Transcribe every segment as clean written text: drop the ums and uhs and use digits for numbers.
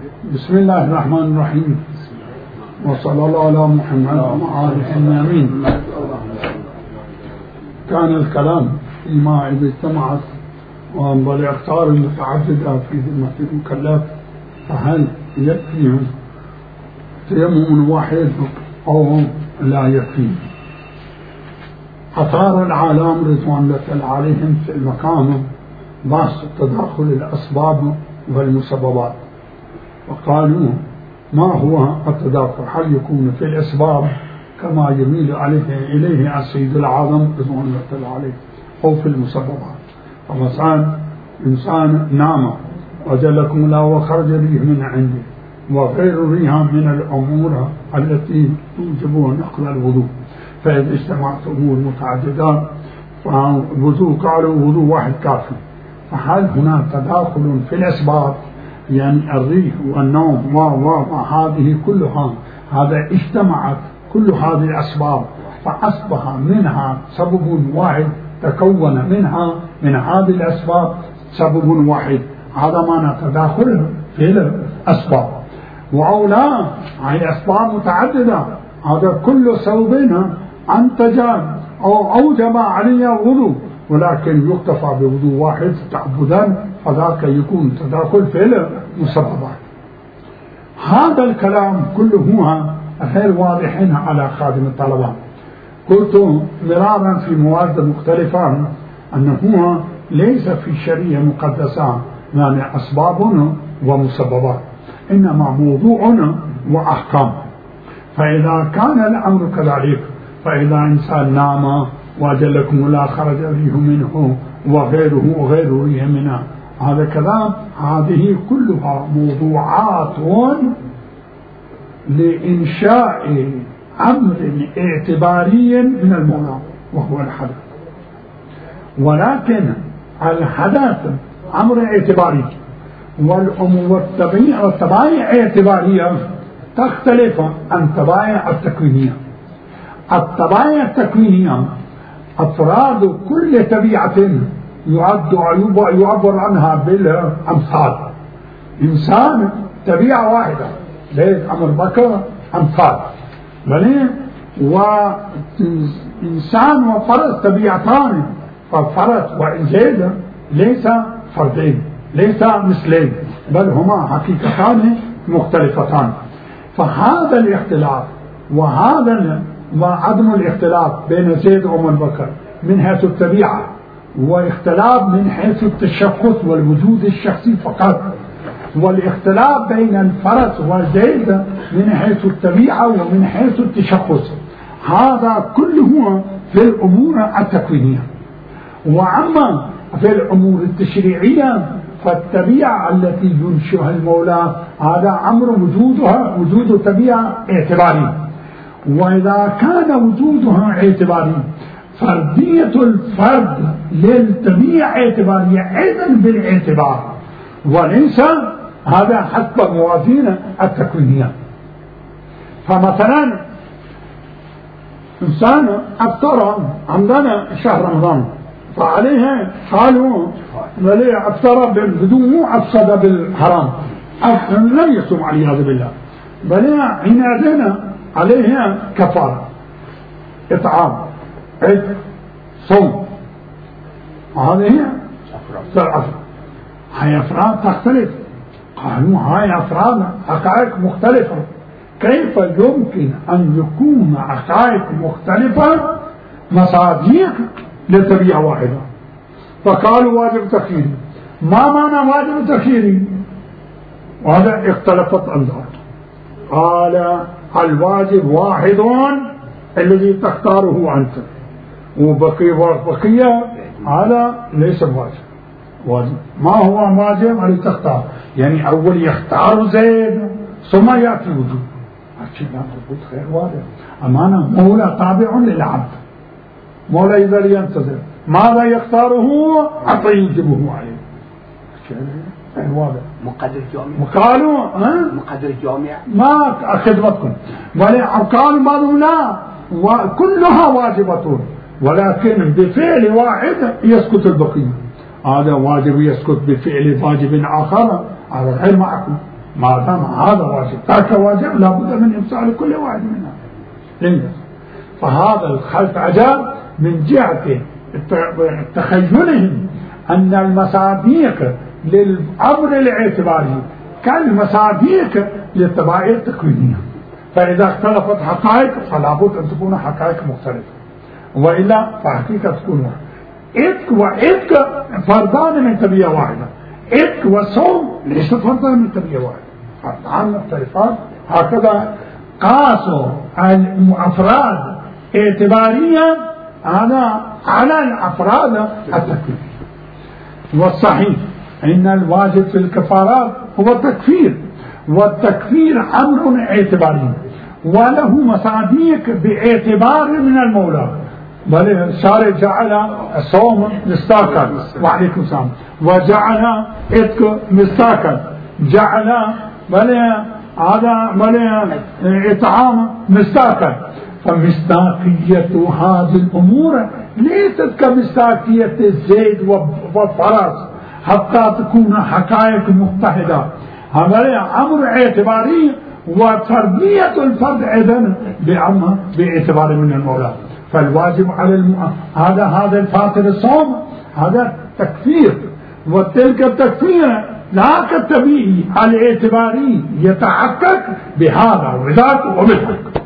بسم الله الرحمن الرحيم، وصلى الله على محمد وآله الأمين. كان الكلام فيما إذا اجتمعت والأخطار المتعددة في ذمة المكلف، فهل يكفيهم تيمم واحد أو لا يكفيهم؟ أثار العالم رضوان الله عليهم في المكان بحث تداخل الأسباب والمسببات، وقالوا ما هو التداخل؟ هل يكون في الأسباب كما يميل إليه السيد العظم رضوان الله عليه، أو في المسببات؟ فمثلا إنسان نام وجلكم الله وخرج ريح من عنده، وغير ريح من الأمور التي توجب نقل الوضوء، فإذا اجتمعت أمور متعددة فالوضوء قالوا وضوء واحد كافي. فهل هناك تداخل في الأسباب؟ يعني الريح والنوم وهذه كلها هذا اجتمعت كل هذه الأسباب فأصبح منها سبب واحد، تكون منها من هذه الأسباب سبب واحد. هذا معنى تداخل في الأسباب. وأولا هي أسباب متعددة، هذا كل سبب أنتج أو أوجب عليه وضوء، ولكن يكتفى بوضوء واحد تعبدا، فذاك يكون تداخل في المسببات. هذا الكلام كله غير واضح على خادم الطلبة. قلت مرارا في مواد مختلفة أنه ليس في شريعة مقدسة يعني أسباب ومسببات، إنما موضوع وأحكام. فإذا كان الأمر كذلك، فإذا إنسان نام وأجلكم الله خرج ريح منه وغيره ريح منه، هذا كلام، هذه كلها موضوعات لإنشاء أمر اعتباري من المولى وهو الحدث. ولكن الحدث أمر اعتباري، والأمور والطبائع اعتبارية تختلف عن الطبائع التكوينية. الطبائع التكوينية أفراد كل طبيعة يعبر عنها بالأمثال. إنسان طبيعة واحدة، ليس أمر بكر أمثال، وإنسان وفرد طبيعتان، ففرد وزيد ليس فردين، ليس مثلين، بل هما حقيقتان مختلفتان. فهذا الاختلاف وعدم الاختلاف بين زيد ومن بكر من حيث الطبيعة، واختلاف من حيث التشخص والوجود الشخصي فقط، والاختلاف بين الفرس والزيد من حيث الطبيعة ومن حيث التشخص، هذا كله في الأمور التكوينية. وأما في الأمور التشريعية فالطبيعة التي ينشئها المولى هذا أمر وجود طبيعة اعتباري. وإذا كان وجودها اعتباري، فردية الفرد للطبيعة اعتبارية أيضا بالاعتبار، وليس هذا حسب الموازين التكوينية. فمثلا إنسان أفطر عندنا شهر رمضان، فعليه قالوا أفطر بدون أفسد بالحرام، لم يصوم والعياذ بالله، بل عنادنا عليه كفارة، إطعام، عتق، صوم. هذه هي أفراد تختلف. قالوا هاي أفراد حقائق مختلفة، كيف يمكن أن يكون حقائق مختلفة مصادق لطبيعة واحدة؟ فقالوا واجب تخييري. ما معنى واجب تخييري؟ وهذا اختلفت عندهم. قال الواجب واحد الذي تختاره أنت، وبقية هذا ليس واجب. ما هو واجب الذي تختار؟ يعني أول يختار زيد ثم يأتي وجود. أشياء مربوط غير واضح. أمانة مولى تابع للعبد، مولى إذا ينتظر ماذا يختاره حتى يوجبه عليه. غير واضح. مقدر جامع. قالوا مقدر جامع ما خدمتكم، قالوا بعضهم لا وكلها واجبة، ولكن بفعل واحد يسكت البقية. هذا واجب يسكت بفعل واجب آخر، هذا غير معكم. ما دام هذا واجب ذاك واجب لابد من إمسال كل واحد منها. فهذا الخلف عجاب من جهة تخيلهم أن المصادق للأمر الاعتباري كالمصادق للطبائع التكوينية، فإذا اختلفت حقائق فلا بد أن تكون حقائق مختلفة، وإلا فحقيقة تكون واحدة. إتك وإتك فردان من طبيعة واحدة، إتك وصوم ليس فردان من طبيعة واحدة، فردان مختلفات. هكذا قاسوا الأفراد اعتباريا على الأفراد التكوينية. والصحيح أن الواجب في الكفارات هو التكفير، والتكفير أمر اعتباري وله مصادق باعتبار من المولى، بل الشارع جعل الصوم مستاكا وعليكم السلام، وجعل إتك مستاكا، جعل إطعام مستاكا. فمستاقية هذه الأمور ليست كمستاقية الزيد والفرس حتى تكون حقائق متحدة. هذا أمر اعتباري، وفردية الفرد أيضا باعتبار من المولى. فالواجب على هذا الفاصل الصوم هذا تكفير، وتلك التكفير لا كالطبيعي الاعتباري يتحقق بهذا وذاك وبالحق.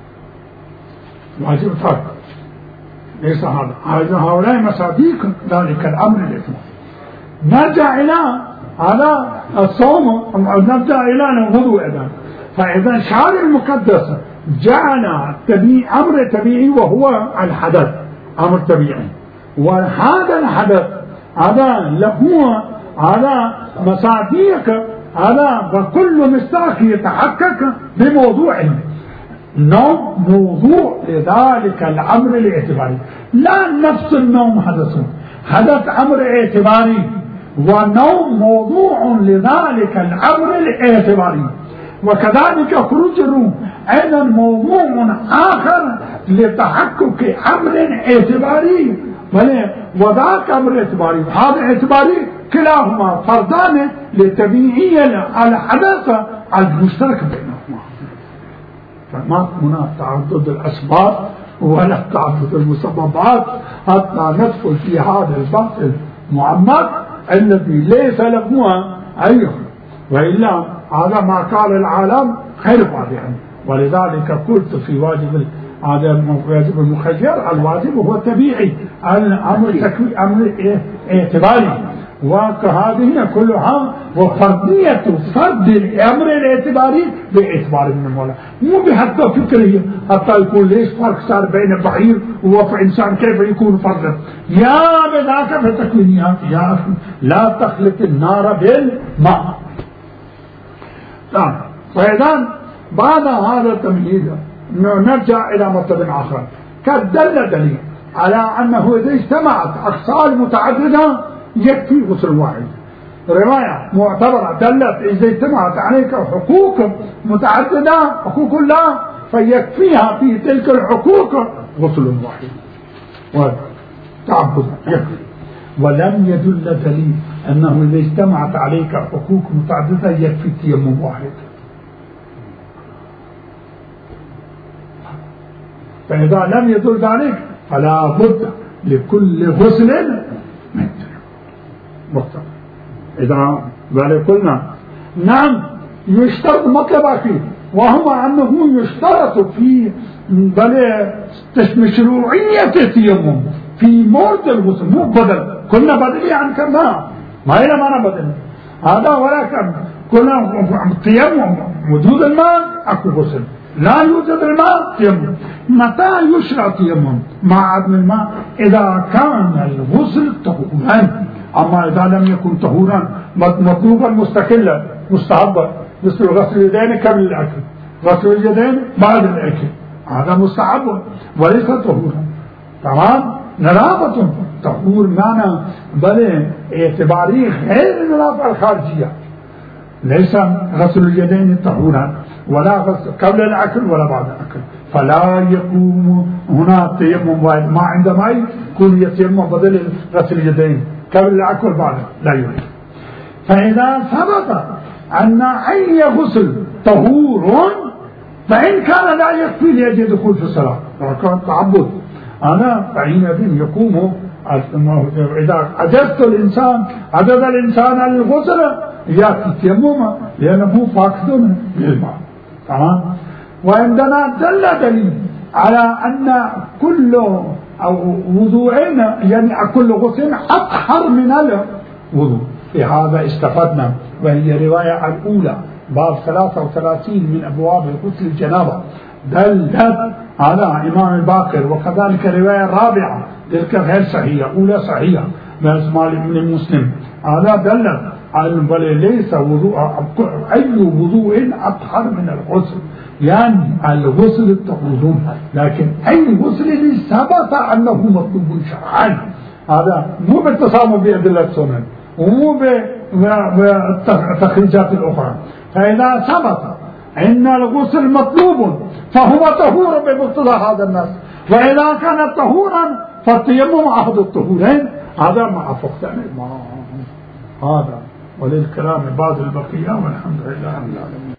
واجب فرق ليس هذا هؤلاء مصادق ذلك الأمر الاعتباري. نرجع إلى على الصوم، نرجع إلى الوضوء أيضا. فإذا الشارع المقدس جعل أمر طبيعي وهو الحدث أمر طبيعي، وهذا الحدث هذا له على مصادق هذا، وكل مصداق يتحقق بموضوعه. نوم موضوع لذلك الأمر الاعتباري، لا نفس النوم حدث أمر اعتباري، والنوم موضوع لذلك الأمر الاعتباري. وكذلك خروج الروح أيضا موضوع آخر لتحقق أمر اعتباري، وذاك أمر اعتباري وهذا اعتباري، كلاهما فردان لطبيعية الحدث المشترك بينهما. فما هنا تعدد الأسباب ولا تعدد المسببات حتى ندخل في هذا البحث المعمق الذي ليس له أي، وإلا هذا ما قال العالم خير واضح. ولذلك قلت في واجب هذا واجب المخير، الواجب هو طبيعي، الأمر اعتباري، وهذه كلها وفردية فرد الأمر الاعتباري باعتبار من المولى، مو بحتى فكرية حتى يكون ليش فرق صار بين البعير وفي إنسان كيف يكون فردا. يا بذاك في تكوينيات يا أخي لا تخلط النار بالماء. فإذا بعد هذا التمهيد نرجع إلى مطلب آخر. قد دل دليل على أنه إذا اجتمعت أخصال متعددة يكفي غسل واحد. رواية معتبرة دلت إذا اجتمعت عليك حقوق متعددة حقوق الله فيكفيها في تلك الحقوق غسل واحد وتعبد يكفي. ولم يدل دليل أنه إذا اجتمعت عليك حقوق متعددة يكفي تيمم واحد. فإذا لم يدل ذلك فلا بد لكل غسل مختلف. إذا قلنا نعم يشترط مطلب أخير، وهو أنه يشترط في مشروعية التيمم في موت الغسل، مو بدل. كنا بدلي عن كذا ما إلى ما بدل هذا، ولكن كنا التيمم وجود الماء أكو غسل، لا يوجد الماء تيمم. متى يشرع التيمم مع عدم الماء؟ إذا كان الغسل طهورا. أما إذا لم يكن طهورا مطلوبا مستقلا مستحبا، مثل غسل اليدين قبل الأكل، غسل اليدين بعد الأكل، هذا مستحب وليس طهورا. تمام. نظافة طهور معنى بل اعتباري غير النظافة الخارجية، ليس غسل اليدين طهورا ولا غسل قبل الأكل ولا بعد الأكل. فلا يقوم هنا تيمم واحد، ما عند ماء يكون يتيمم بدل غسل اليدين قبل الأكل بعد، لا يوجد. فإذا ثبت أن أي غسل طهور، فإن كان لا يكفي لأجل دخول في الصلاة وكان تعبد أنا فحينئذ يقوم. إذا عجز الإنسان عن الغسل يأتي تيمم لأنه فاقد للماء. تمام. وعندنا دليل على أن كل وضوءين يعني كل غسل أطهر من الوضوء. في هذا استفدنا، وهي رواية الأولى باب 33 من أبواب غسل الجنابة دلت على إمام الباقر، وكذلك الرواية الرابعة تلك غير صحيحة، أولى صحيحة بأسماء ابن مسلم، هذا دلت على بل ليس أي وضوء أطهر من الغسل، يعني الغسل الطهور، لكن أي غسل ثبت أنه مطلوب شرعا، هذا مو بالتسامح بأدلة السنن ومو بالتخريجات الأخرى. فإذا ثبت أن الغسل مطلوب فهو طهور بمقتضى هذا النص، وإذا كان طهورا فالتيمم أحد الطهورين، هذا ما أفقت عن الماء. هذا وللكلام بعض البقية، والحمد لله رب العالمين.